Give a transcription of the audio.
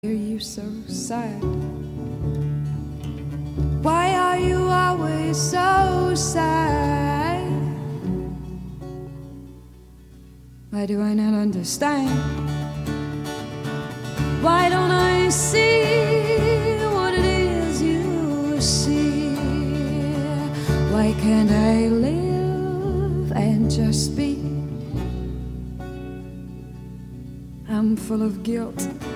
Are you so sad? Why are you always so sad? Why do I not understand? Why don't I see what it is you see? Why can't I live and just be? I'm full of guilt